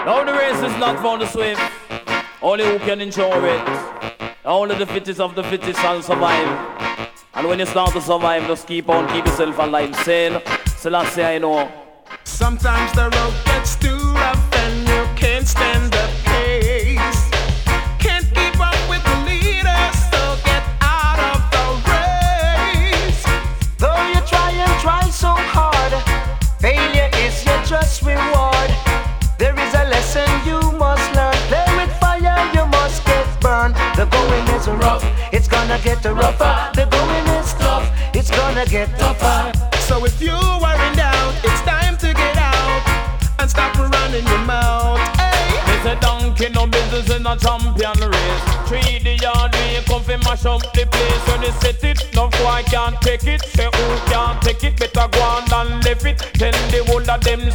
Now the race is not for the swift, only who can ensure it. Only the fittest of the fittest shall survive. And when you start to survive, just keep yourself alive. Saying, Selassie, I know. Sometimes the road gets too rough and you can't stand the pace. Can't keep up with the leaders, so get out of the race. Though you try so hard, failure is your just reward. There is a lesson you must learn. Play with fire, you must get burned. The going is rough, it's gonna get rougher. The going is tough, it's gonna get tougher. So if you are in doubt, it's time to get out and stop running your mouth. Hey. It's a donkey, no business in a champion race. 3 the yard, we come fi mash up the place. When you set it, no boy can't take it. Say who can't take it, better go on and left it. Tell the whole of them